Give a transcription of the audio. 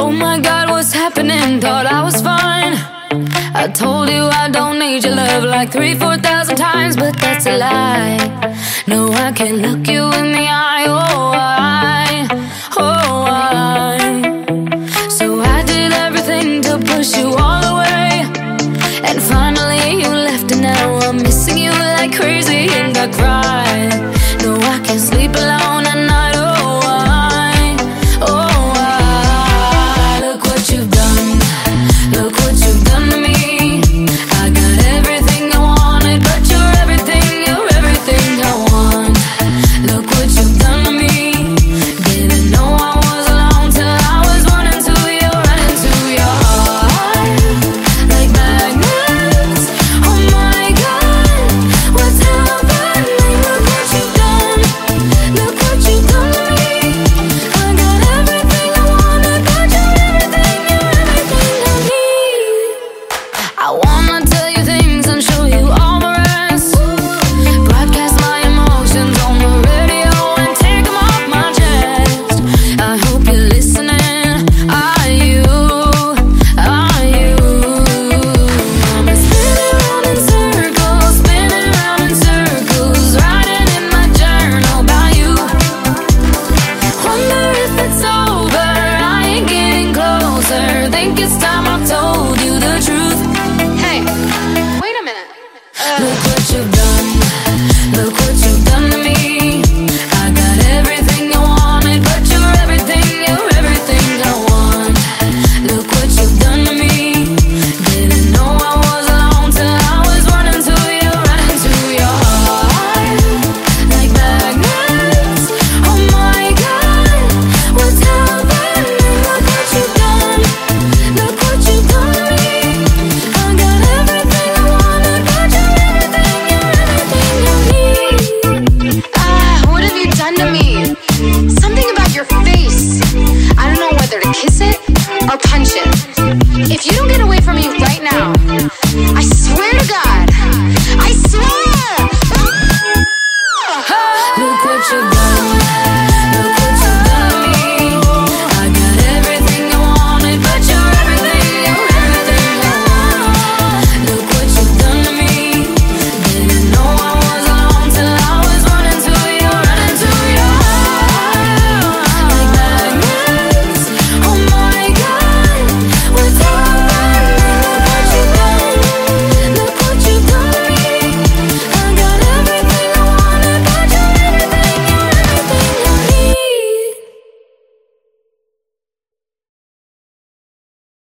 Oh my God, what's happening? Thought I was fine. I told you I don't need your love like 3,000-4,000 times, but that's a lie. No, I can't look you in the eye. Oh,